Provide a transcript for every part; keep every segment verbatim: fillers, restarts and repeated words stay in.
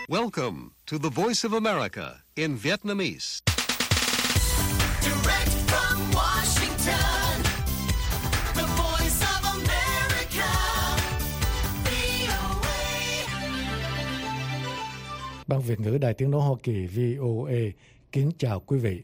Welcome to the Voice of America in Vietnamese. Direct from Washington, the Voice of America, vê o a. Ban Việt ngữ Đài Tiếng nói Hoa Kỳ vê o a kính chào quý vị.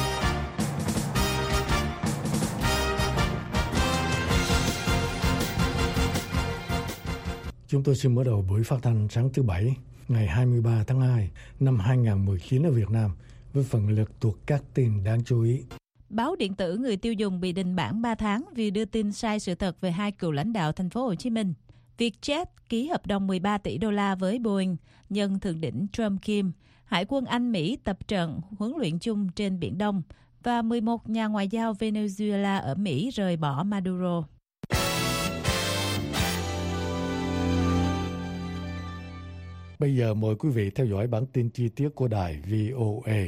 Chúng tôi xin mở đầu buổi phát thanh sáng thứ Bảy, ngày hai mươi ba tháng hai năm hai nghìn không trăm mười chín ở Việt Nam với phần lượt thuộc các tin đáng chú ý. Báo điện tử Người tiêu dùng bị đình bản ba tháng vì đưa tin sai sự thật về hai cựu lãnh đạo thành phố Hồ Chí Minh. Vietjet ký hợp đồng mười ba tỷ đô la với Boeing nhân thượng đỉnh Trump-Kim. Hải quân Anh Mỹ tập trận huấn luyện chung trên Biển Đông và mười một nhà ngoại giao Venezuela ở Mỹ rời bỏ Maduro. Bây giờ mời quý vị theo dõi bản tin chi tiết của đài vê o a.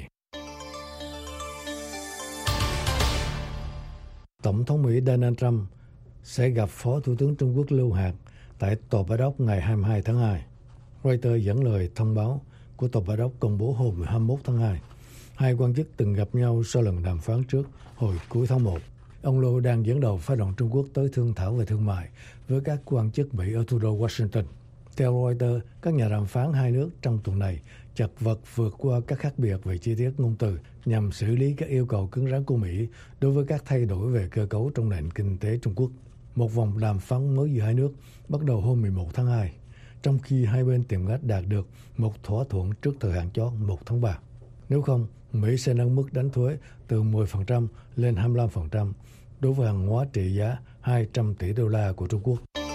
Tổng thống Mỹ Donald Trump sẽ gặp Phó Thủ tướng Trung Quốc Lưu Hạc tại Tòa Bạch Ốc ngày hai mươi hai tháng hai. Reuters dẫn lời thông báo của Tòa Bạch Ốc công bố hôm hai mươi mốt tháng hai. Hai quan chức từng gặp nhau sau lần đàm phán trước hồi cuối tháng một. Ông Lưu đang dẫn đầu phái đoàn Trung Quốc tới thương thảo về thương mại với các quan chức Mỹ ở thủ đô Washington. Theo Reuters, các nhà đàm phán hai nước trong tuần này chật vật vượt qua các khác biệt về chi tiết ngôn từ nhằm xử lý các yêu cầu cứng rắn của Mỹ đối với các thay đổi về cơ cấu trong nền kinh tế Trung Quốc. Một vòng đàm phán mới giữa hai nước bắt đầu hôm mười một tháng hai, trong khi hai bên tìm cách đạt được một thỏa thuận trước thời hạn chót một tháng ba. Nếu không, Mỹ sẽ nâng mức đánh thuế từ mười phần trăm lên hai mươi lăm phần trăm đối với hàng hóa trị giá hai trăm tỷ đô la của Trung Quốc.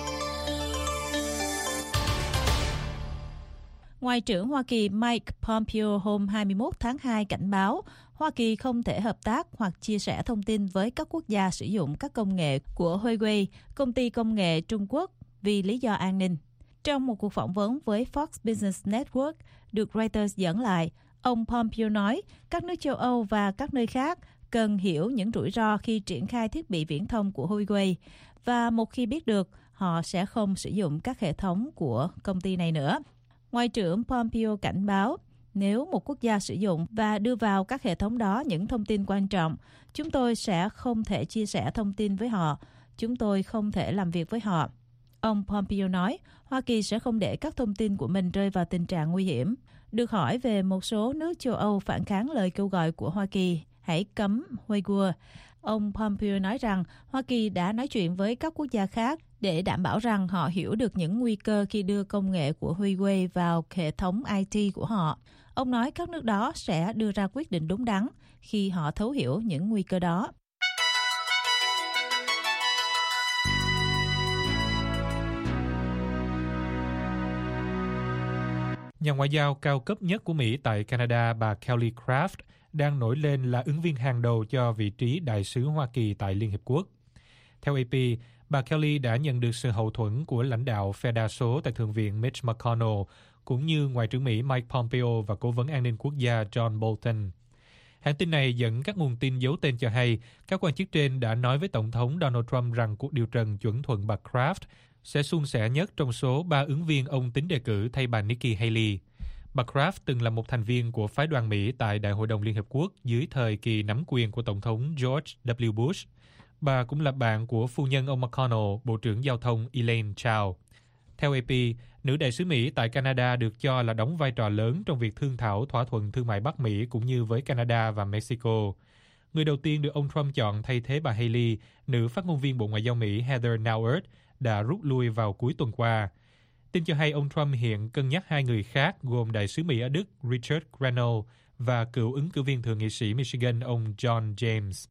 Ngoại trưởng Hoa Kỳ Mike Pompeo hôm hai mươi mốt tháng hai cảnh báo Hoa Kỳ không thể hợp tác hoặc chia sẻ thông tin với các quốc gia sử dụng các công nghệ của Huawei, công ty công nghệ Trung Quốc, vì lý do an ninh. Trong một cuộc phỏng vấn với Fox Business Network được Reuters dẫn lại, ông Pompeo nói các nước châu Âu và các nơi khác cần hiểu những rủi ro khi triển khai thiết bị viễn thông của Huawei và một khi biết được, họ sẽ không sử dụng các hệ thống của công ty này nữa. Ngoại trưởng Pompeo cảnh báo, nếu một quốc gia sử dụng và đưa vào các hệ thống đó những thông tin quan trọng, chúng tôi sẽ không thể chia sẻ thông tin với họ, chúng tôi không thể làm việc với họ. Ông Pompeo nói, Hoa Kỳ sẽ không để các thông tin của mình rơi vào tình trạng nguy hiểm. Được hỏi về một số nước châu Âu phản kháng lời kêu gọi của Hoa Kỳ, hãy cấm Uyghur, ông Pompeo nói rằng Hoa Kỳ đã nói chuyện với các quốc gia khác để đảm bảo rằng họ hiểu được những nguy cơ khi đưa công nghệ của Huawei vào hệ thống i tê của họ. Ông nói các nước đó sẽ đưa ra quyết định đúng đắn khi họ thấu hiểu những nguy cơ đó. Nhà ngoại giao cao cấp nhất của Mỹ tại Canada, bà Kelly Craft, đang nổi lên là ứng viên hàng đầu cho vị trí đại sứ Hoa Kỳ tại Liên Hiệp Quốc. Theo a pê, bà Kelly đã nhận được sự hậu thuẫn của lãnh đạo phe đa số tại Thượng viện Mitch McConnell, cũng như Ngoại trưởng Mỹ Mike Pompeo và Cố vấn An ninh Quốc gia John Bolton. Hãng tin này dẫn các nguồn tin giấu tên cho hay, các quan chức trên đã nói với Tổng thống Donald Trump rằng cuộc điều trần chuẩn thuận bà Craft sẽ suôn sẻ nhất trong số ba ứng viên ông tính đề cử thay bà Nikki Haley. Bà Craft từng là một thành viên của phái đoàn Mỹ tại Đại hội đồng Liên Hợp Quốc dưới thời kỳ nắm quyền của Tổng thống George W. Bush. Bà cũng là bạn của phu nhân ông McConnell, Bộ trưởng Giao thông Elaine Chao. Theo a pê, nữ đại sứ Mỹ tại Canada được cho là đóng vai trò lớn trong việc thương thảo thỏa thuận thương mại Bắc Mỹ cũng như với Canada và Mexico. Người đầu tiên được ông Trump chọn thay thế bà Haley, nữ phát ngôn viên Bộ Ngoại giao Mỹ Heather Nauert, đã rút lui vào cuối tuần qua. Tin cho hay ông Trump hiện cân nhắc hai người khác gồm đại sứ Mỹ ở Đức Richard Grenell và cựu ứng cử viên thượng nghị sĩ Michigan ông John James.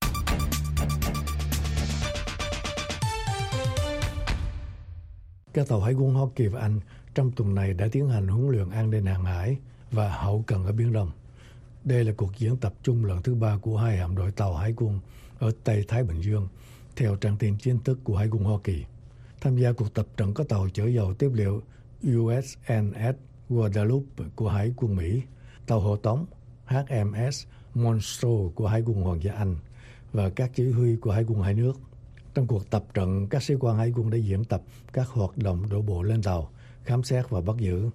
Các tàu hải quân Hoa Kỳ và Anh trong tuần này đã tiến hành huấn luyện an ninh hàng hải và hậu cần ở Biển Đông. Đây là cuộc diễn tập chung lần thứ ba của hai hạm đội tàu hải quân ở Tây Thái Bình Dương, theo trang tin chính thức của Hải quân Hoa Kỳ. Tham gia cuộc tập trận có tàu chở dầu tiếp liệu u ét en ét Guadalupe của Hải quân Mỹ, tàu hộ tống hát em ét Monstro của Hải quân Hoàng gia Anh và các chỉ huy của Hải quân hai nước. Trong cuộc tập trận, các sĩ quan hải quân đã diễn tập các hoạt động đổ bộ lên tàu, khám xét và bắt giữ.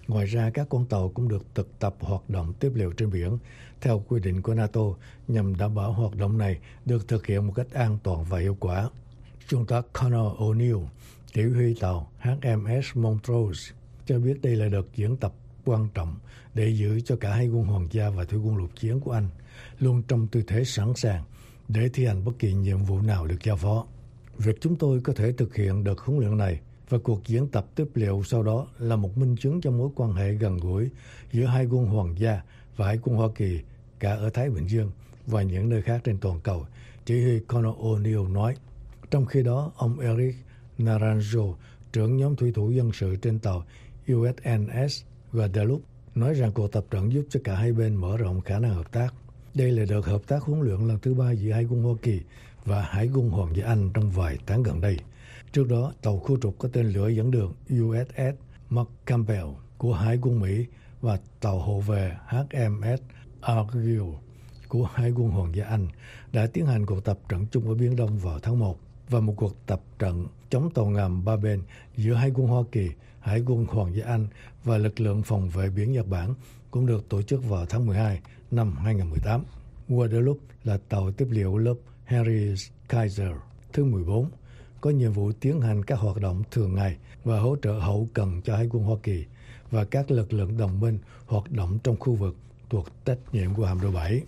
Ngoài ra, các con tàu cũng được thực tập hoạt động tiếp liệu trên biển theo quy định của NATO nhằm đảm bảo hoạt động này được thực hiện một cách an toàn và hiệu quả. Trung tá Conor O'Neill, chỉ huy tàu hát em ét Montrose, cho biết đây là đợt diễn tập quan trọng để giữ cho cả hai quân hoàng gia và thủy quân lục chiến của Anh luôn trong tư thế sẵn sàng để thi hành bất kỳ nhiệm vụ nào được giao phó. Việc chúng tôi có thể thực hiện đợt huấn luyện này và cuộc diễn tập tiếp liệu sau đó là một minh chứng cho mối quan hệ gần gũi giữa hai quân hoàng gia và hải quân Hoa Kỳ cả ở Thái Bình Dương và những nơi khác trên toàn cầu, chỉ huy Conor O'Neill nói. Trong khi đó, ông Eric Naranjo, trưởng nhóm thủy thủ dân sự trên tàu u ét en ét Guadalupe, nói rằng cuộc tập trận giúp cho cả hai bên mở rộng khả năng hợp tác. Đây là đợt hợp tác huấn luyện lần thứ ba giữa hai quân Hoa Kỳ và Hải quân Hoàng gia Anh trong vài tháng gần đây. Trước đó, tàu khu trục có tên lửa dẫn đường u ét ét Mark Campbell của Hải quân Mỹ và tàu hộ vệ hát em ét Argyll của Hải quân Hoàng gia Anh đã tiến hành cuộc tập trận chung ở Biển Đông vào tháng một, và một cuộc tập trận chống tàu ngầm ba bên giữa Hải quân Hoa Kỳ, Hải quân Hoàng gia Anh và lực lượng phòng vệ biển Nhật Bản cũng được tổ chức vào tháng mười hai năm hai không một tám. Guadalupe là tàu tiếp liệu lớp Henry Kaiser thứ mười bốn, có nhiệm vụ tiến hành các hoạt động thường ngày và hỗ trợ hậu cần cho Hải quân Hoa Kỳ và các lực lượng đồng minh hoạt động trong khu vực thuộc trách nhiệm của hạm đội bảy.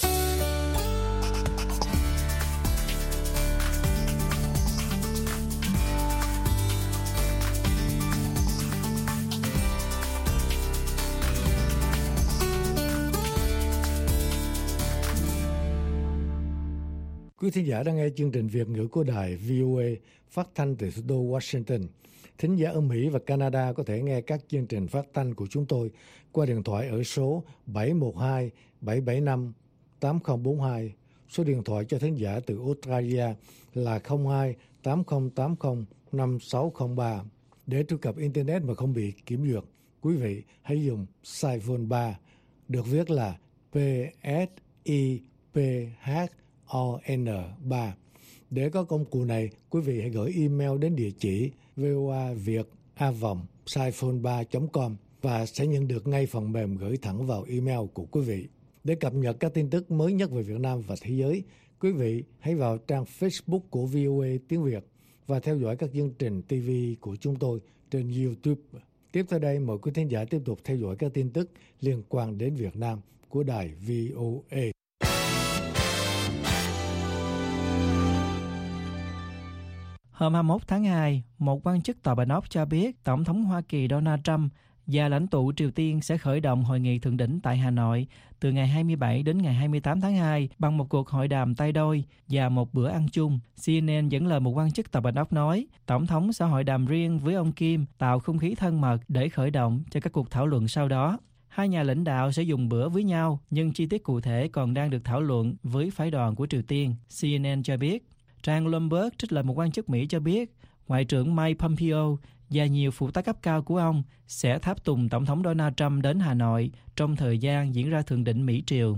Quý thính giả đang nghe chương trình Việt ngữ của đài vê o a phát thanh từ thủ đô Washington. Thính giả ở Mỹ và Canada có thể nghe các chương trình phát thanh của chúng tôi qua điện thoại ở số bảy một hai bảy bảy năm tám không bốn hai. Số điện thoại cho thính giả từ Australia là không hai tám không tám không năm sáu không ba. Để truy cập Internet mà không bị kiểm duyệt, quý vị hãy dùng Saiphone ba, được viết là P S I P H O N ba. Để có công cụ này, quý vị hãy gửi email đến địa chỉ voaviet a vòng saiphone ba chấm com và sẽ nhận được ngay phần mềm gửi thẳng vào email của quý vị. Để cập nhật các tin tức mới nhất về Việt Nam và thế giới, quý vị hãy vào trang Facebook của vê o a tiếng Việt và theo dõi các chương trình ti vi của chúng tôi trên YouTube. Tiếp theo đây, mời quý thính giả tiếp tục theo dõi các tin tức liên quan đến Việt Nam của đài vê o a. Hôm hai mươi mốt tháng hai, một quan chức Tòa Bạch Ốc cho biết Tổng thống Hoa Kỳ Donald Trump và lãnh tụ Triều Tiên sẽ khởi động hội nghị thượng đỉnh tại Hà Nội từ ngày hai mươi bảy đến ngày hai mươi tám tháng hai bằng một cuộc hội đàm tay đôi và một bữa ăn chung. xê en en dẫn lời một quan chức Tòa Bạch Ốc nói, Tổng thống sẽ hội đàm riêng với ông Kim, tạo không khí thân mật để khởi động cho các cuộc thảo luận sau đó. Hai nhà lãnh đạo sẽ dùng bữa với nhau, nhưng chi tiết cụ thể còn đang được thảo luận với phái đoàn của Triều Tiên, xê en en cho biết. Trang Bloomberg trích lời một quan chức Mỹ cho biết, Ngoại trưởng Mike Pompeo và nhiều phụ tá cấp cao của ông sẽ tháp tùng Tổng thống Donald Trump đến Hà Nội trong thời gian diễn ra thượng đỉnh Mỹ-Triều.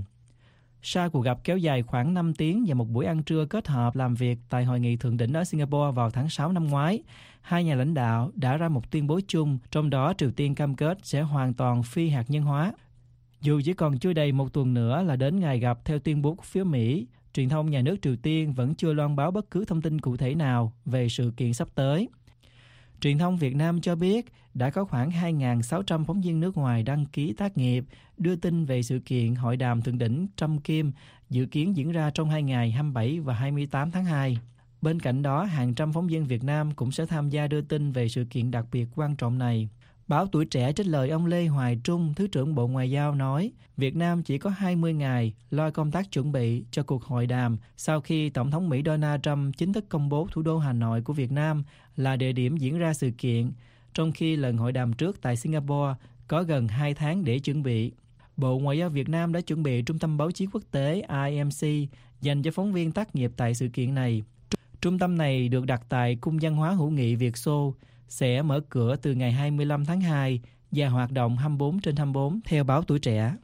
Sau cuộc gặp kéo dài khoảng năm tiếng và một buổi ăn trưa kết hợp làm việc tại hội nghị thượng đỉnh ở Singapore vào tháng sáu năm ngoái, hai nhà lãnh đạo đã ra một tuyên bố chung, trong đó Triều Tiên cam kết sẽ hoàn toàn phi hạt nhân hóa. Dù chỉ còn chưa đầy một tuần nữa là đến ngày gặp theo tuyên bố của phía Mỹ, truyền thông nhà nước Triều Tiên vẫn chưa loan báo bất cứ thông tin cụ thể nào về sự kiện sắp tới. Truyền thông Việt Nam cho biết đã có khoảng hai nghìn sáu trăm phóng viên nước ngoài đăng ký tác nghiệp đưa tin về sự kiện hội đàm thượng đỉnh Trump Kim dự kiến diễn ra trong hai ngày hai mươi bảy và hai mươi tám tháng hai. Bên cạnh đó, hàng trăm phóng viên Việt Nam cũng sẽ tham gia đưa tin về sự kiện đặc biệt quan trọng này. Báo Tuổi Trẻ trích lời ông Lê Hoài Trung, Thứ trưởng Bộ Ngoại giao nói, Việt Nam chỉ có hai mươi ngày lo công tác chuẩn bị cho cuộc hội đàm sau khi Tổng thống Mỹ Donald Trump chính thức công bố thủ đô Hà Nội của Việt Nam là địa điểm diễn ra sự kiện, trong khi lần hội đàm trước tại Singapore có gần hai tháng để chuẩn bị. Bộ Ngoại giao Việt Nam đã chuẩn bị Trung tâm Báo chí Quốc tế I M C dành cho phóng viên tác nghiệp tại sự kiện này. Trung tâm này được đặt tại Cung văn hóa hữu nghị Việt Xô, sẽ mở cửa từ ngày hai mươi lăm tháng hai và hoạt động hai mươi bốn trên hai mươi bốn theo Báo Tuổi Trẻ.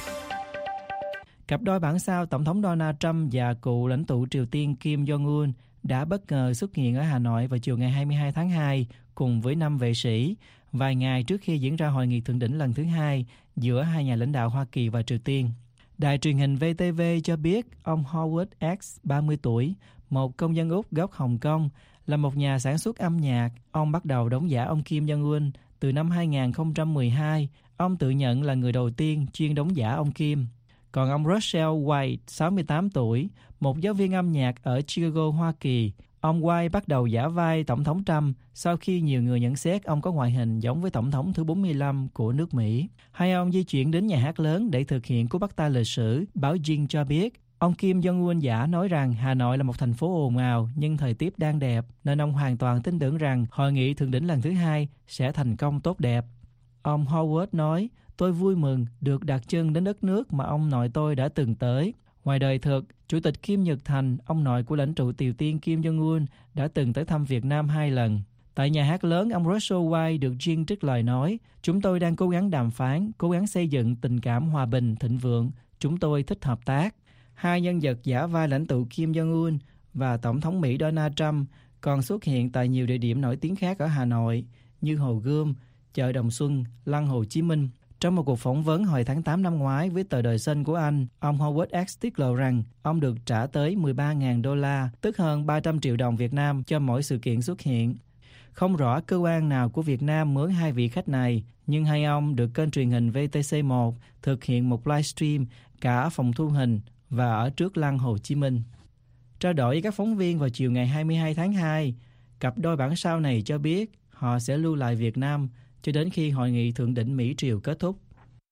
Cặp đôi bản sao Tổng thống Donald Trump và cựu lãnh tụ Triều Tiên Kim Jong-un đã bất ngờ xuất hiện ở Hà Nội vào chiều ngày hai mươi hai tháng hai cùng với năm vệ sĩ, vài ngày trước khi diễn ra hội nghị thượng đỉnh lần thứ hai giữa hai nhà lãnh đạo Hoa Kỳ và Triều Tiên. Đài truyền hình vê tê vê cho biết ông Howard X, ba mươi tuổi, một công dân Úc gốc Hồng Kông, là một nhà sản xuất âm nhạc. Ông bắt đầu đóng giả ông Kim Jong-un từ năm hai không một hai. Ông tự nhận là người đầu tiên chuyên đóng giả ông Kim. Còn ông Russell White, sáu mươi tám tuổi, một giáo viên âm nhạc ở Chicago, Hoa Kỳ. Ông White bắt đầu giả vai Tổng thống Trump sau khi nhiều người nhận xét ông có ngoại hình giống với Tổng thống thứ bốn mươi lăm của nước Mỹ. Hai ông di chuyển đến nhà hát lớn để thực hiện cú bắt tay lịch sử. Báo Jing cho biết, ông Kim Jong-un giả nói rằng Hà Nội là một thành phố ồn ào nhưng thời tiết đang đẹp, nên ông hoàn toàn tin tưởng rằng hội nghị thượng đỉnh lần thứ hai sẽ thành công tốt đẹp. Ông Howard nói, tôi vui mừng được đặt chân đến đất nước mà ông nội tôi đã từng tới. Ngoài đời thực, Chủ tịch Kim Nhật Thành, ông nội của lãnh tụ Triều Tiên Kim Jong-un, đã từng tới thăm Việt Nam hai lần. Tại nhà hát lớn, ông Russell White được Jin trích lời nói, chúng tôi đang cố gắng đàm phán, cố gắng xây dựng tình cảm hòa bình, thịnh vượng. Chúng tôi thích hợp tác. Hai nhân vật giả vai lãnh tụ Kim Jong-un và Tổng thống Mỹ Donald Trump còn xuất hiện tại nhiều địa điểm nổi tiếng khác ở Hà Nội như Hồ Gươm, chợ Đồng Xuân, Lăng Hồ Chí Minh. Trong một cuộc phỏng vấn hồi tháng tám năm ngoái với tờ Đời Xanh của Anh, ông Howard X tiết lộ rằng ông được trả tới mười ba nghìn đô la, tức hơn ba trăm triệu đồng Việt Nam cho mỗi sự kiện xuất hiện. Không rõ cơ quan nào của Việt Nam mướn hai vị khách này, nhưng hai ông được kênh truyền hình vê tê xê một thực hiện một livestream cả ở phòng thu hình và ở trước Lăng Hồ Chí Minh. Trao đổi với các phóng viên vào chiều ngày hai mươi hai tháng hai, cặp đôi bản sao này cho biết họ sẽ lưu lại Việt Nam cho đến khi hội nghị thượng đỉnh Mỹ-Triều kết thúc.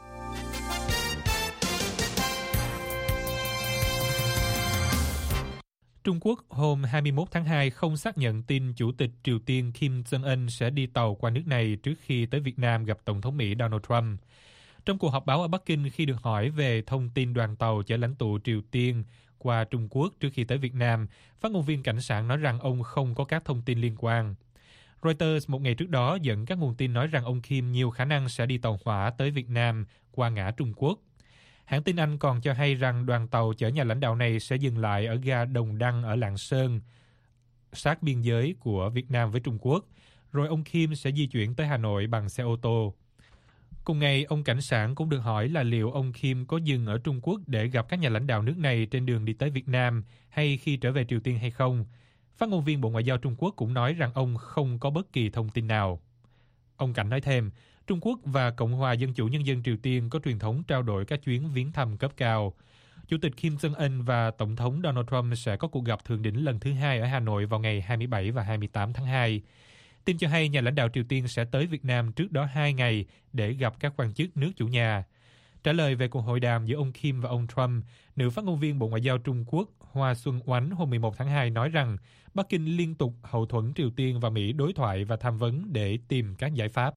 Trung Quốc hôm hai mươi mốt tháng hai không xác nhận tin Chủ tịch Triều Tiên Kim Jong-un sẽ đi tàu qua nước này trước khi tới Việt Nam gặp Tổng thống Mỹ Donald Trump. Trong cuộc họp báo ở Bắc Kinh khi được hỏi về thông tin đoàn tàu chở lãnh tụ Triều Tiên qua Trung Quốc trước khi tới Việt Nam, phát ngôn viên cảnh sát nói rằng ông không có các thông tin liên quan. Reuters một ngày trước đó dẫn các nguồn tin nói rằng ông Kim nhiều khả năng sẽ đi tàu hỏa tới Việt Nam qua ngã Trung Quốc. Hãng tin Anh còn cho hay rằng đoàn tàu chở nhà lãnh đạo này sẽ dừng lại ở ga Đồng Đăng ở Lạng Sơn, sát biên giới của Việt Nam với Trung Quốc, rồi ông Kim sẽ di chuyển tới Hà Nội bằng xe ô tô. Cùng ngày, ông cảnh sát cũng được hỏi là liệu ông Kim có dừng ở Trung Quốc để gặp các nhà lãnh đạo nước này trên đường đi tới Việt Nam hay khi trở về Triều Tiên hay không. Phát ngôn viên Bộ Ngoại giao Trung Quốc cũng nói rằng ông không có bất kỳ thông tin nào. Ông Cảnh nói thêm, Trung Quốc và Cộng hòa Dân chủ Nhân dân Triều Tiên có truyền thống trao đổi các chuyến viếng thăm cấp cao. Chủ tịch Kim Jong-un và Tổng thống Donald Trump sẽ có cuộc gặp thượng đỉnh lần thứ hai ở Hà Nội vào ngày hai mươi bảy và hai mươi tám tháng hai. Tin cho hay nhà lãnh đạo Triều Tiên sẽ tới Việt Nam trước đó hai ngày để gặp các quan chức nước chủ nhà. Trả lời về cuộc hội đàm giữa ông Kim và ông Trump, nữ phát ngôn viên Bộ Ngoại giao Trung Quốc Hoa Xuân Oánh hôm mười một tháng hai nói rằng Bắc Kinh liên tục hậu thuẫn Triều Tiên và Mỹ đối thoại và tham vấn để tìm các giải pháp.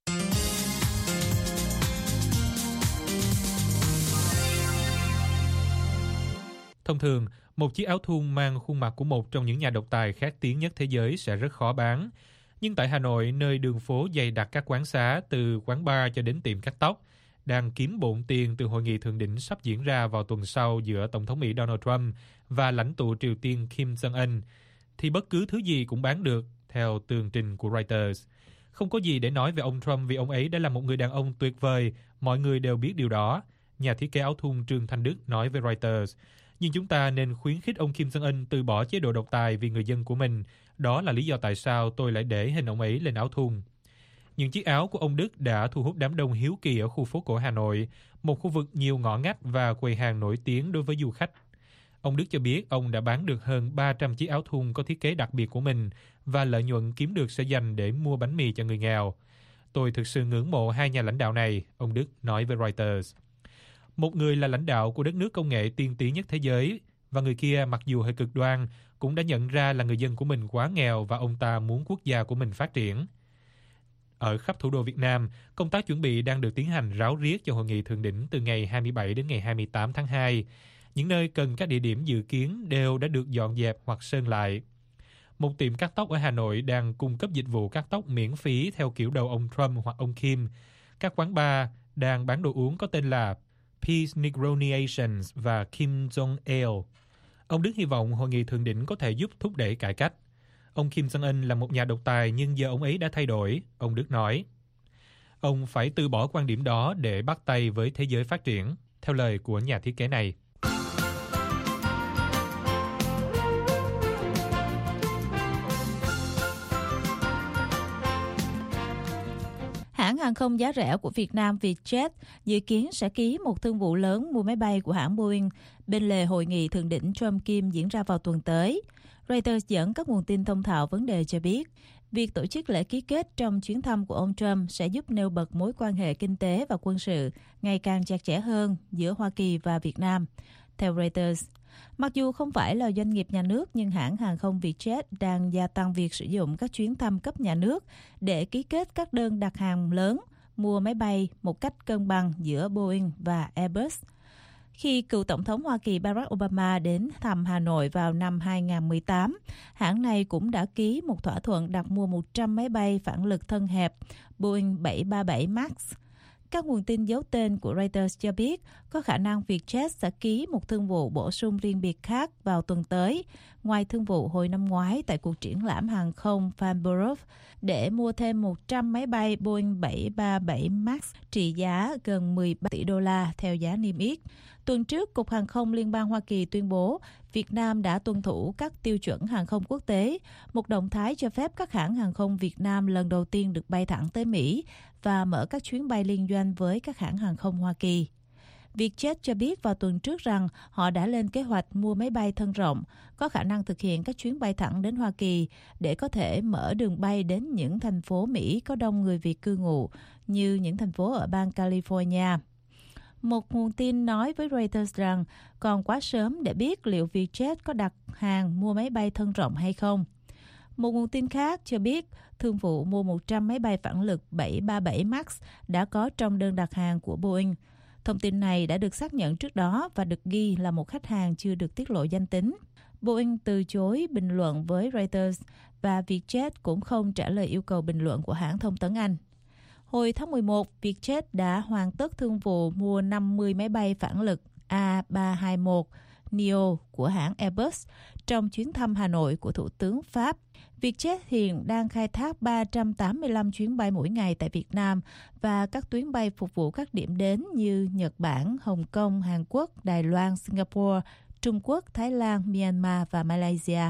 Thông thường, một chiếc áo thun mang khuôn mặt của một trong những nhà độc tài khét tiếng nhất thế giới sẽ rất khó bán. Nhưng tại Hà Nội, nơi đường phố dày đặc các quán xá từ quán bar cho đến tiệm cắt tóc, đang kiếm bộn tiền từ hội nghị thượng đỉnh sắp diễn ra vào tuần sau giữa Tổng thống Mỹ Donald Trump và lãnh tụ Triều Tiên Kim Jong-un, thì bất cứ thứ gì cũng bán được, theo tường trình của Reuters. Không có gì để nói về ông Trump vì ông ấy đã là một người đàn ông tuyệt vời, mọi người đều biết điều đó, nhà thiết kế áo thun Trương Thanh Đức nói với Reuters. Nhưng chúng ta nên khuyến khích ông Kim Jong-un từ bỏ chế độ độc tài vì người dân của mình. Đó là lý do tại sao tôi lại để hình ông ấy lên áo thun. Những chiếc áo của ông Đức đã thu hút đám đông hiếu kỳ ở khu phố cổ Hà Nội, một khu vực nhiều ngõ ngách và quầy hàng nổi tiếng đối với du khách. Ông Đức cho biết ông đã bán được hơn ba trăm chiếc áo thun có thiết kế đặc biệt của mình và lợi nhuận kiếm được sẽ dành để mua bánh mì cho người nghèo. Tôi thực sự ngưỡng mộ hai nhà lãnh đạo này, ông Đức nói với Reuters. Một người là lãnh đạo của đất nước công nghệ tiên tiến nhất thế giới, và người kia mặc dù hơi cực đoan, cũng đã nhận ra là người dân của mình quá nghèo và ông ta muốn quốc gia của mình phát triển. Ở khắp thủ đô Việt Nam, công tác chuẩn bị đang được tiến hành ráo riết cho hội nghị thượng đỉnh từ ngày hai mươi bảy đến ngày hai mươi tám tháng hai. Những nơi cần các địa điểm dự kiến đều đã được dọn dẹp hoặc sơn lại. Một tiệm cắt tóc ở Hà Nội đang cung cấp dịch vụ cắt tóc miễn phí theo kiểu đầu ông Trump hoặc ông Kim. Các quán bar đang bán đồ uống có tên là Peace Negroniations và Kim Jong Ale. Ông Đức hy vọng hội nghị thượng đỉnh có thể giúp thúc đẩy cải cách. Ông Kim Jong-un là một nhà độc tài nhưng giờ ông ấy đã thay đổi, ông Đức nói. Ông phải từ bỏ quan điểm đó để bắt tay với thế giới phát triển, theo lời của nhà thiết kế này. Hãng hàng không giá rẻ của Việt Nam Vietjet dự kiến sẽ ký một thương vụ lớn mua máy bay của hãng Boeing bên lề hội nghị thượng đỉnh Trump-Kim diễn ra vào tuần tới. Reuters dẫn các nguồn tin thông thạo vấn đề cho biết, việc tổ chức lễ ký kết trong chuyến thăm của ông Trump sẽ giúp nêu bật mối quan hệ kinh tế và quân sự ngày càng chặt chẽ hơn giữa Hoa Kỳ và Việt Nam. Theo Reuters, mặc dù không phải là doanh nghiệp nhà nước, nhưng hãng hàng không Vietjet đang gia tăng việc sử dụng các chuyến thăm cấp nhà nước để ký kết các đơn đặt hàng lớn, mua máy bay một cách cân bằng giữa Boeing và Airbus. Khi cựu Tổng thống Hoa Kỳ Barack Obama đến thăm Hà Nội vào năm hai không một tám, hãng này cũng đã ký một thỏa thuận đặt mua một trăm máy bay phản lực thân hẹp Boeing bảy ba bảy Max. Các nguồn tin giấu tên của Reuters cho biết có khả năng Vietjet sẽ ký một thương vụ bổ sung riêng biệt khác vào tuần tới, ngoài thương vụ hồi năm ngoái tại cuộc triển lãm hàng không Farnborough, để mua thêm một trăm máy bay Boeing bảy ba bảy Max trị giá gần mười ba tỷ đô la theo giá niêm yết. Tuần trước, Cục Hàng không Liên bang Hoa Kỳ tuyên bố Việt Nam đã tuân thủ các tiêu chuẩn hàng không quốc tế, một động thái cho phép các hãng hàng không Việt Nam lần đầu tiên được bay thẳng tới Mỹ và mở các chuyến bay liên doanh với các hãng hàng không Hoa Kỳ. Vietjet cho biết vào tuần trước rằng họ đã lên kế hoạch mua máy bay thân rộng, có khả năng thực hiện các chuyến bay thẳng đến Hoa Kỳ để có thể mở đường bay đến những thành phố Mỹ có đông người Việt cư ngụ, như những thành phố ở bang California. Một nguồn tin nói với Reuters rằng còn quá sớm để biết liệu Vietjet có đặt hàng mua máy bay thân rộng hay không. Một nguồn tin khác cho biết thương vụ mua một trăm máy bay phản lực bảy ba bảy Max đã có trong đơn đặt hàng của Boeing. Thông tin này đã được xác nhận trước đó và được ghi là một khách hàng chưa được tiết lộ danh tính. Boeing từ chối bình luận với Reuters và Vietjet cũng không trả lời yêu cầu bình luận của hãng thông tấn Anh. Hồi tháng mười một, Vietjet đã hoàn tất thương vụ mua năm mươi máy bay phản lực A ba hai mốt neo của hãng Airbus trong chuyến thăm Hà Nội của Thủ tướng Pháp. Vietjet hiện đang khai thác ba trăm tám mươi lăm chuyến bay mỗi ngày tại Việt Nam và các tuyến bay phục vụ các điểm đến như Nhật Bản, Hồng Kông, Hàn Quốc, Đài Loan, Singapore, Trung Quốc, Thái Lan, Myanmar và Malaysia.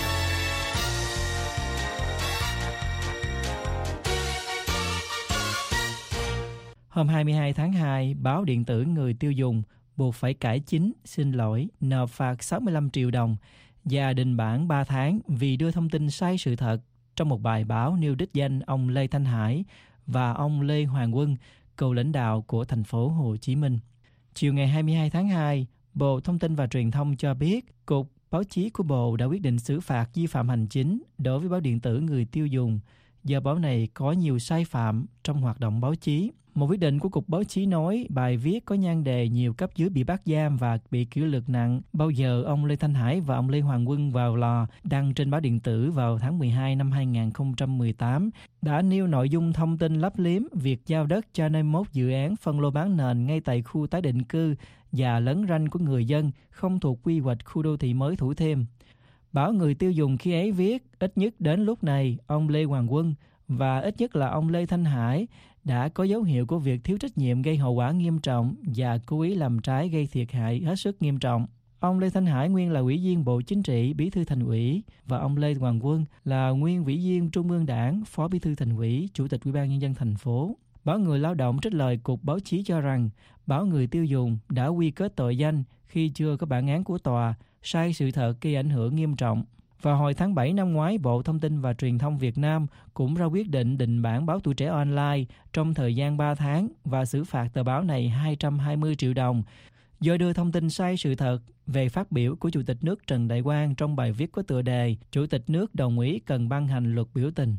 Hôm hai mươi hai tháng hai, báo điện tử Người tiêu dùng buộc phải cải chính, xin lỗi, nộp phạt sáu mươi lăm triệu đồng và đình bản ba tháng vì đưa thông tin sai sự thật trong một bài báo nêu đích danh ông Lê Thanh Hải và ông Lê Hoàng Quân, cựu lãnh đạo của thành phố Hồ Chí Minh. Chiều ngày hai mươi hai tháng hai, Bộ Thông tin và Truyền thông cho biết Cục Báo chí của Bộ đã quyết định xử phạt vi phạm hành chính đối với báo điện tử Người tiêu dùng do báo này có nhiều sai phạm trong hoạt động báo chí. Một quyết định của Cục Báo chí nói bài viết có nhan đề nhiều cấp dưới bị bắt giam và bị kỷ luật nặng bao giờ ông Lê Thanh Hải và ông Lê Hoàng Quân vào lò đăng trên báo điện tử vào tháng mười hai năm hai không một tám đã nêu nội dung thông tin lấp liếm việc giao đất cho năm mươi mốt dự án phân lô bán nền ngay tại khu tái định cư và lấn ranh của người dân không thuộc quy hoạch khu đô thị mới Thủ Thiêm. Báo Người tiêu dùng khi ấy viết ít nhất đến lúc này ông Lê Hoàng Quân và ít nhất là ông Lê Thanh Hải đã có dấu hiệu của việc thiếu trách nhiệm gây hậu quả nghiêm trọng và cố ý làm trái gây thiệt hại hết sức nghiêm trọng. Ông Lê Thanh Hải nguyên là Ủy viên Bộ Chính trị, Bí thư Thành ủy và ông Lê Hoàng Quân là nguyên Ủy viên Trung ương Đảng, Phó Bí thư Thành ủy, Chủ tịch Ủy ban Nhân dân thành phố. Báo Người Lao động trích lời Cục Báo chí cho rằng báo Người tiêu dùng đã quy kết tội danh khi chưa có bản án của tòa, sai sự thật gây ảnh hưởng nghiêm trọng. Vào hồi tháng bảy năm ngoái, Bộ Thông tin và Truyền thông Việt Nam cũng ra quyết định định bản báo Tuổi Trẻ Online trong thời gian ba tháng và xử phạt tờ báo này hai trăm hai mươi triệu đồng do đưa thông tin sai sự thật về phát biểu của Chủ tịch nước Trần Đại Quang trong bài viết có tựa đề Chủ tịch nước đồng ý cần ban hành luật biểu tình.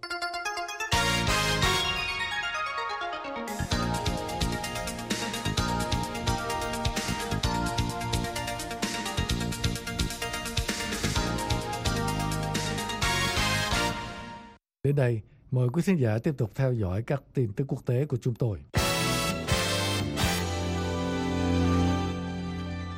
Đến đây, mời quý khán giả tiếp tục theo dõi các tin tức quốc tế của chúng tôi.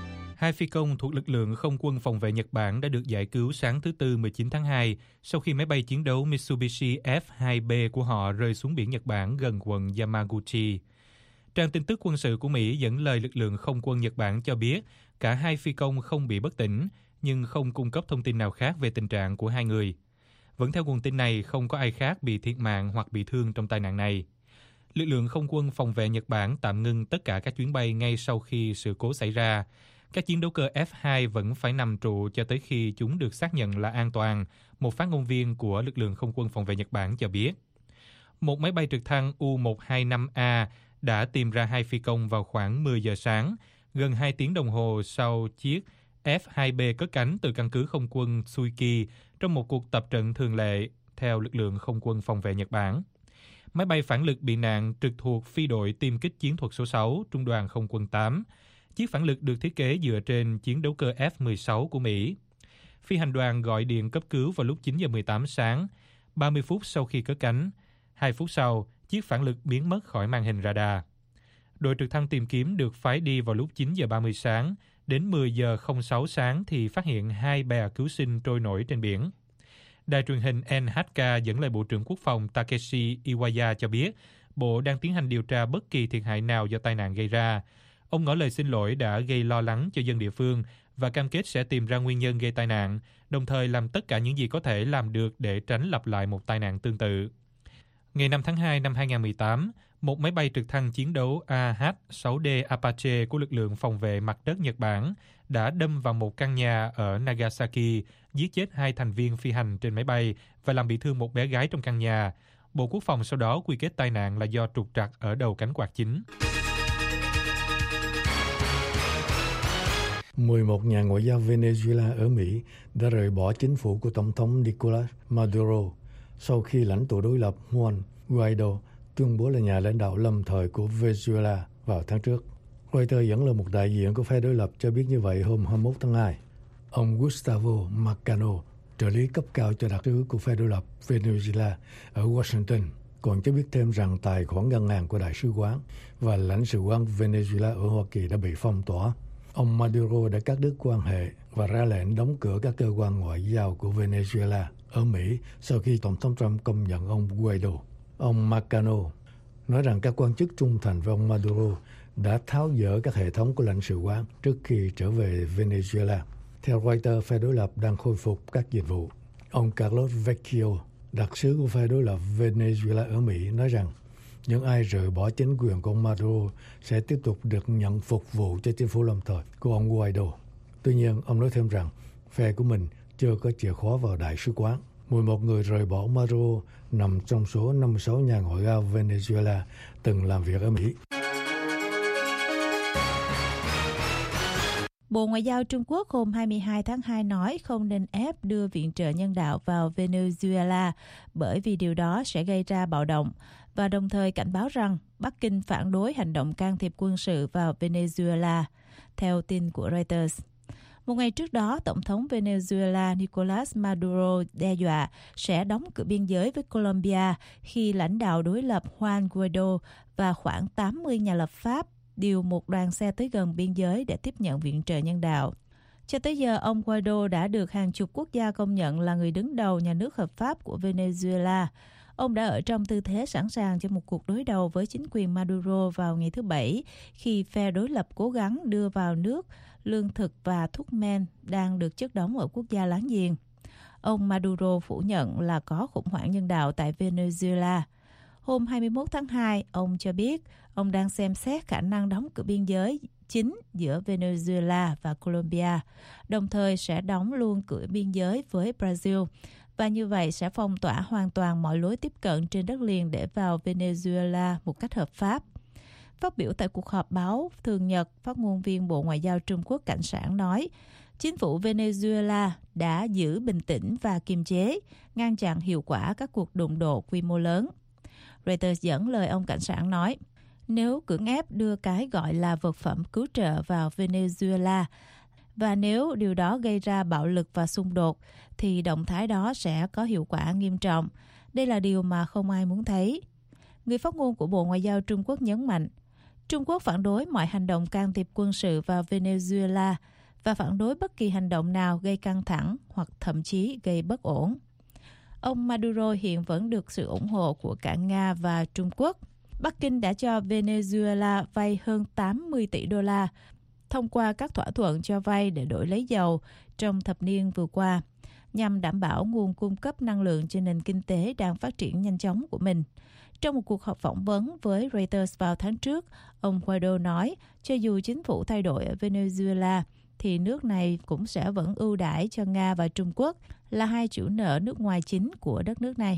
Hai phi công thuộc lực lượng không quân phòng vệ Nhật Bản đã được giải cứu sáng thứ Tư mười chín tháng hai sau khi máy bay chiến đấu Mitsubishi F hai B của họ rơi xuống biển Nhật Bản gần quận Yamaguchi. Trang tin tức quân sự của Mỹ dẫn lời lực lượng không quân Nhật Bản cho biết cả hai phi công không bị bất tỉnh, nhưng không cung cấp thông tin nào khác về tình trạng của hai người. Vẫn theo nguồn tin này, không có ai khác bị thiệt mạng hoặc bị thương trong tai nạn này. Lực lượng không quân phòng vệ Nhật Bản tạm ngưng tất cả các chuyến bay ngay sau khi sự cố xảy ra. Các chiến đấu cơ F hai vẫn phải nằm trụ cho tới khi chúng được xác nhận là an toàn, một phát ngôn viên của lực lượng không quân phòng vệ Nhật Bản cho biết. Một máy bay trực thăng U một hai năm A đã tìm ra hai phi công vào khoảng mười giờ sáng, gần hai tiếng đồng hồ sau chiếc F hai B cất cánh từ căn cứ không quân Tsuiki trong một cuộc tập trận thường lệ, theo lực lượng không quân phòng vệ Nhật Bản. Máy bay phản lực bị nạn trực thuộc phi đội tiêm kích chiến thuật số sáu, Trung đoàn Không quân tám. Chiếc phản lực được thiết kế dựa trên chiến đấu cơ F mười sáu của Mỹ. Phi hành đoàn gọi điện cấp cứu vào lúc chín giờ mười tám sáng, ba mươi phút sau khi cất cánh. Hai phút sau, chiếc phản lực biến mất khỏi màn hình radar. Đội trực thăng tìm kiếm được phái đi vào lúc chín giờ ba mươi sáng, đến mười giờ không sáu sáng thì phát hiện hai bè cứu sinh trôi nổi trên biển. Đài truyền hình N H K dẫn lời Bộ trưởng Quốc phòng Takeshi Iwaya cho biết, Bộ đang tiến hành điều tra bất kỳ thiệt hại nào do tai nạn gây ra. Ông ngỏ lời xin lỗi đã gây lo lắng cho dân địa phương và cam kết sẽ tìm ra nguyên nhân gây tai nạn, đồng thời làm tất cả những gì có thể làm được để tránh lặp lại một tai nạn tương tự. Ngày năm tháng hai năm hai nghìn không trăm mười tám, một máy bay trực thăng chiến đấu A H sáu D Apache của lực lượng phòng vệ mặt đất Nhật Bản đã đâm vào một căn nhà ở Nagasaki, giết chết hai thành viên phi hành trên máy bay và làm bị thương một bé gái trong căn nhà. Bộ Quốc phòng sau đó quy kết tai nạn là do trục trặc ở đầu cánh quạt chính. mười một nhà ngoại giao Venezuela ở Mỹ đã rời bỏ chính phủ của Tổng thống Nicolas Maduro sau khi lãnh tụ đối lập Juan Guaido tuyên bố là nhà lãnh đạo lâm thời của Venezuela vào tháng trước. Reuters dẫn lời một đại diện của phe đối lập cho biết như vậy hôm hai mươi mốt tháng hai. Ông Gustavo Marcano, trợ lý cấp cao cho đặc sứ của phe đối lập Venezuela ở Washington, còn cho biết thêm rằng tài khoản ngân hàng của đại sứ quán và lãnh sự quán Venezuela ở Hoa Kỳ đã bị phong tỏa. Ông Maduro đã cắt đứt quan hệ và ra lệnh đóng cửa các cơ quan ngoại giao của Venezuela ở Mỹ sau khi Tổng thống Trump công nhận ông Guaido. Ông Marcano nói rằng các quan chức trung thành với ông Maduro đã tháo dỡ các hệ thống của lãnh sự quán trước khi trở về Venezuela. Theo Reuters, phe đối lập đang khôi phục các dịch vụ. Ông Carlos Vecchio, đặc sứ của phe đối lập Venezuela ở Mỹ, nói rằng những ai rời bỏ chính quyền của ông Maduro sẽ tiếp tục được nhận phục vụ cho chính phủ lâm thời của ông Guaido. Tuy nhiên, ông nói thêm rằng phe của mình chưa có chìa khóa vào đại sứ quán. mười một người rời bỏ Maduro nằm trong số năm mươi sáu nhà ngoại giao Venezuela từng làm việc ở Mỹ. Bộ Ngoại giao Trung Quốc hôm hai mươi hai tháng hai nói không nên ép đưa viện trợ nhân đạo vào Venezuela bởi vì điều đó sẽ gây ra bạo động, và đồng thời cảnh báo rằng Bắc Kinh phản đối hành động can thiệp quân sự vào Venezuela, theo tin của Reuters. Một ngày trước đó, Tổng thống Venezuela Nicolas Maduro đe dọa sẽ đóng cửa biên giới với Colombia khi lãnh đạo đối lập Juan Guaido và khoảng tám mươi nhà lập pháp điều một đoàn xe tới gần biên giới để tiếp nhận viện trợ nhân đạo. Cho tới giờ, ông Guaido đã được hàng chục quốc gia công nhận là người đứng đầu nhà nước hợp pháp của Venezuela. Ông đã ở trong tư thế sẵn sàng cho một cuộc đối đầu với chính quyền Maduro vào ngày thứ Bảy, khi phe đối lập cố gắng đưa vào nước lương thực và thuốc men đang được chất đóng ở quốc gia láng giềng. Ông Maduro phủ nhận là có khủng hoảng nhân đạo tại Venezuela. Hôm hai mươi mốt tháng hai, ông cho biết ông đang xem xét khả năng đóng cửa biên giới chính giữa Venezuela và Colombia, đồng thời sẽ đóng luôn cửa biên giới với Brazil, và như vậy sẽ phong tỏa hoàn toàn mọi lối tiếp cận trên đất liền để vào Venezuela một cách hợp pháp. Phát biểu tại cuộc họp báo thường nhật, phát ngôn viên Bộ Ngoại giao Trung Quốc Cảnh Sảng nói, chính phủ Venezuela đã giữ bình tĩnh và kiềm chế, ngăn chặn hiệu quả các cuộc đụng độ quy mô lớn. Reuters dẫn lời ông Cảnh Sảng nói, nếu cưỡng ép đưa cái gọi là vật phẩm cứu trợ vào Venezuela, và nếu điều đó gây ra bạo lực và xung đột, thì động thái đó sẽ có hiệu quả nghiêm trọng. Đây là điều mà không ai muốn thấy. Người phát ngôn của Bộ Ngoại giao Trung Quốc nhấn mạnh, Trung Quốc phản đối mọi hành động can thiệp quân sự vào Venezuela và phản đối bất kỳ hành động nào gây căng thẳng hoặc thậm chí gây bất ổn. Ông Maduro hiện vẫn được sự ủng hộ của cả Nga và Trung Quốc. Bắc Kinh đã cho Venezuela vay hơn tám mươi tỷ đô la thông qua các thỏa thuận cho vay để đổi lấy dầu trong thập niên vừa qua, nhằm đảm bảo nguồn cung cấp năng lượng cho nền kinh tế đang phát triển nhanh chóng của mình. Trong một cuộc họp phỏng vấn với Reuters vào tháng trước, ông Guaido nói cho dù chính phủ thay đổi ở Venezuela, thì nước này cũng sẽ vẫn ưu đãi cho Nga và Trung Quốc là hai chủ nợ nước ngoài chính của đất nước này.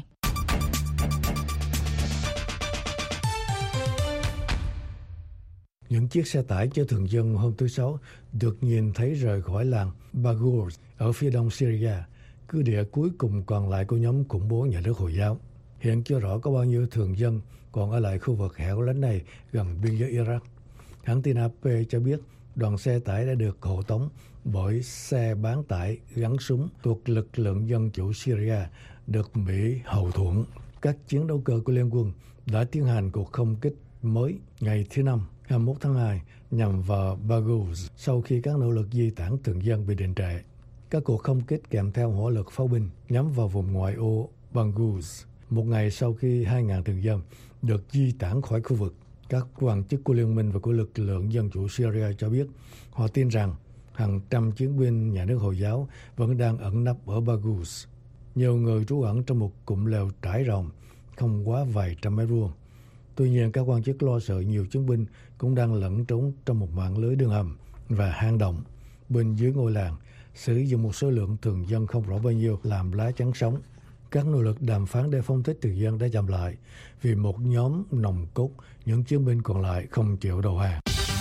Những chiếc xe tải chở thường dân hôm thứ Sáu được nhìn thấy rời khỏi làng Baghuz ở phía đông Syria, cứ địa cuối cùng còn lại của nhóm khủng bố nhà nước Hồi giáo. Hiện chưa rõ có bao nhiêu thường dân còn ở lại khu vực hẻo lánh này gần biên giới Iraq. Hãng tin a pê cho biết đoàn xe tải đã được hộ tống bởi xe bán tải gắn súng thuộc lực lượng dân chủ Syria được Mỹ hậu thuẫn. Các chiến đấu cơ của Liên quân đã tiến hành cuộc không kích mới ngày thứ Năm, hai mươi mốt tháng hai, nhằm vào Baghuz sau khi các nỗ lực di tản thường dân bị đình trệ. Các cuộc không kích kèm theo hỏa lực pháo binh nhắm vào vùng ngoại ô Baghuz. Một ngày sau khi hai nghìn thường dân được di tản khỏi khu vực, các quan chức của Liên minh và của lực lượng dân chủ Syria cho biết họ tin rằng hàng trăm chiến binh nhà nước Hồi giáo vẫn đang ẩn nấp ở Baghuz. Nhiều người trú ẩn trong một cụm lều trải rộng không quá vài trăm mét vuông. Tuy nhiên, các quan chức lo sợ nhiều chiến binh cũng đang lẫn trốn trong một mạng lưới đường hầm và hang động bên dưới ngôi làng, sử dụng một số lượng thường dân không rõ bao nhiêu làm lá chắn sống. Các nỗ lực đàm phán để phóng thích thường dân đã chậm lại vì một nhóm nòng cốt những chiến binh còn lại không chịu đầu hàng.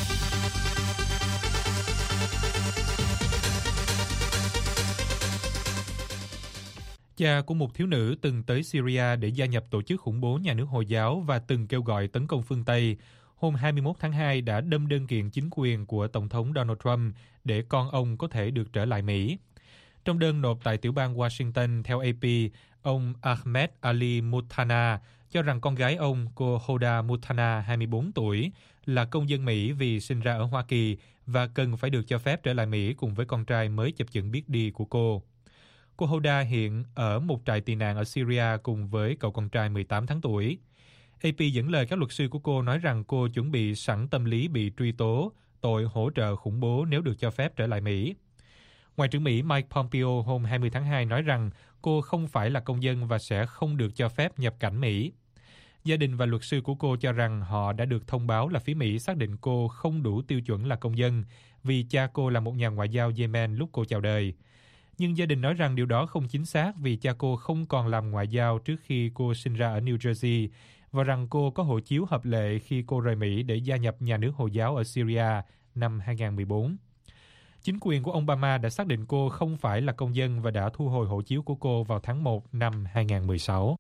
Cha của một thiếu nữ từng tới Syria để gia nhập tổ chức khủng bố nhà nước Hồi giáo và từng kêu gọi tấn công phương Tây, hôm hai mươi mốt tháng hai đã đâm đơn kiện chính quyền của Tổng thống Donald Trump để con ông có thể được trở lại Mỹ. Trong đơn nộp tại tiểu bang Washington, theo a pê, ông Ahmed Ali Muthana cho rằng con gái ông, cô Hoda Muthana, hai mươi bốn tuổi, là công dân Mỹ vì sinh ra ở Hoa Kỳ và cần phải được cho phép trở lại Mỹ cùng với con trai mới chập chững biết đi của cô. Cô Hoda hiện ở một trại tị nạn ở Syria cùng với cậu con trai mười tám tháng tuổi. a pê dẫn lời các luật sư của cô nói rằng cô chuẩn bị sẵn tâm lý bị truy tố tội hỗ trợ khủng bố nếu được cho phép trở lại Mỹ. Ngoại trưởng Mỹ Mike Pompeo hôm hai mươi tháng hai nói rằng cô không phải là công dân và sẽ không được cho phép nhập cảnh Mỹ. Gia đình và luật sư của cô cho rằng họ đã được thông báo là phía Mỹ xác định cô không đủ tiêu chuẩn là công dân vì cha cô là một nhà ngoại giao Yemen lúc cô chào đời. Nhưng gia đình nói rằng điều đó không chính xác vì cha cô không còn làm ngoại giao trước khi cô sinh ra ở New Jersey và rằng cô có hộ chiếu hợp lệ khi cô rời Mỹ để gia nhập nhà nước Hồi giáo ở Syria năm hai nghìn mười bốn. Chính quyền của Obama đã xác định cô không phải là công dân và đã thu hồi hộ chiếu của cô vào tháng một năm hai nghìn mười sáu.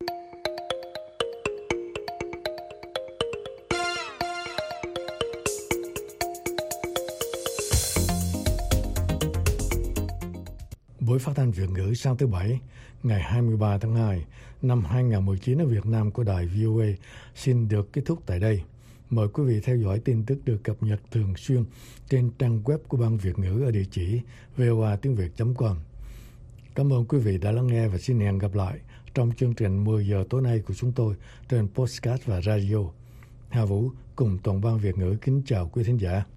Buổi phát thanh Việt ngữ sáng thứ Bảy, ngày hai mươi ba tháng hai năm hai nghìn mười chín ở Việt Nam của đài vê o a xin được kết thúc tại đây. Mời quý vị theo dõi tin tức được cập nhật thường xuyên trên trang web của Ban Việt ngữ ở địa chỉ vê o a tiếng việt chấm com. Cảm ơn quý vị đã lắng nghe và xin hẹn gặp lại trong chương trình mười giờ tối nay của chúng tôi trên podcast và radio. Hà Vũ cùng toàn ban Việt ngữ kính chào quý thính giả.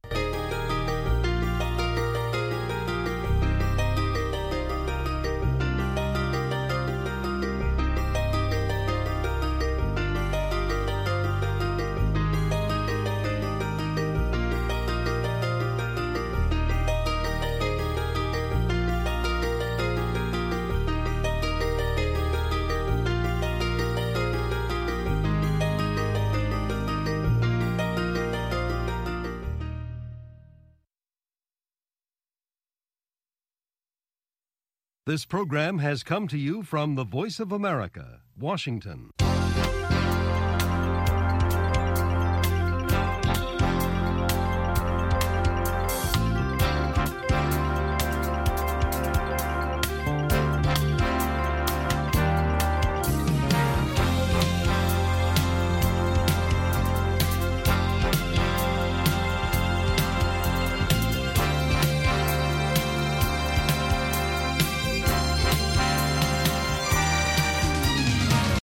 This program has come to you from the Voice of America, Washington.